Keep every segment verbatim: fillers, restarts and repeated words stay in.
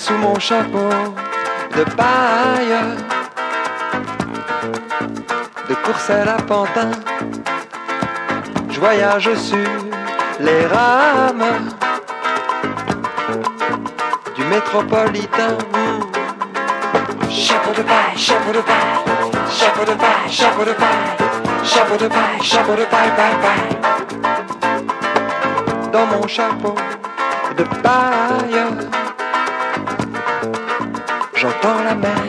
sous mon chapeau de paille, de Courcelles à Pantin, je voyage sur les rames du métropolitain. Chapeau de paille, chapeau de paille, chapeau de paille, chapeau de paille, chapeau de paille, chapeau de paille, paille, paille. Dans mon chapeau de paille, j'entends la mer,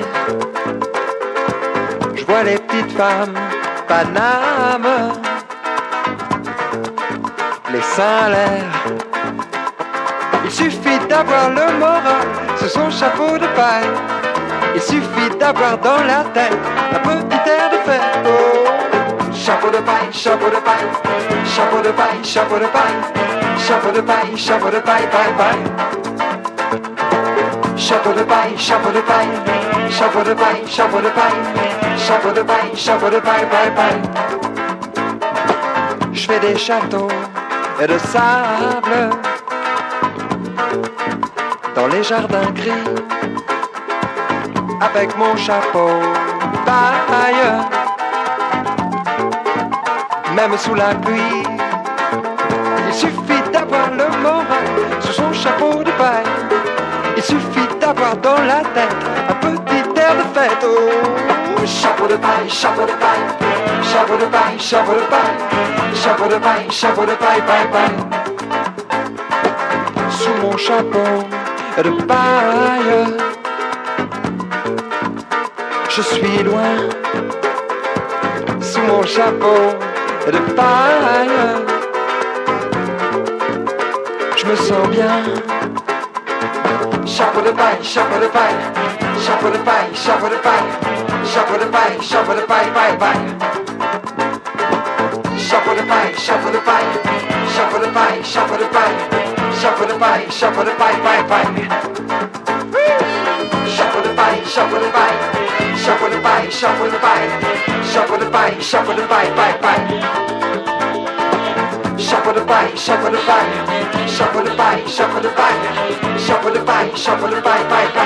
je vois les petites femmes Paname, les seins à l'air. Il suffit d'avoir le moral sous son chapeau de paille. Il suffit d'avoir dans la tête un petit air de fête. Oh, chapeau de paille, chapeau de paille, chapeau de paille, chapeau de paille, chapeau de paille, chapeau de paille, paille, paille. Chapeau de paille, chapeau de paille, chapeau de paille, chapeau de paille, chapeau de paille, chapeau de paille, paille, paille. Je fais des châteaux et de sable dans les jardins gris avec mon chapeau paille. Même sous la pluie, il suffit d'avoir le moral sous son chapeau de paille. Il suffit d'avoir dans la tête un petit air de fête. Oh, chapeau de paille, chapeau de paille, chapeau de paille, chapeau de paille, chapeau de paille, chapeau de paille, paille, paille. Sous mon chapeau de paille, je suis loin. Sous mon chapeau de paille, je me sens bien. Chapeau de paille, chapeau de paille, chapeau de paille, chapeau de paille, chapeau de paille, chapeau de paille, paille, paille. Chapeau de paille, chapeau de paille, chapeau de paille, chapeau de paille, chapeau de paille, chapeau de paille, paille, paille. Chapeau de paille, chapeau de paille, chapeau de paille, chapeau de paille, chapeau de paille, chapeau de paille, paille, paille. Chapeau de paille, chapeau de paille, chapeau de paille, chapeau de paille, chapeau de paille, chapeau de paille, paille, paille.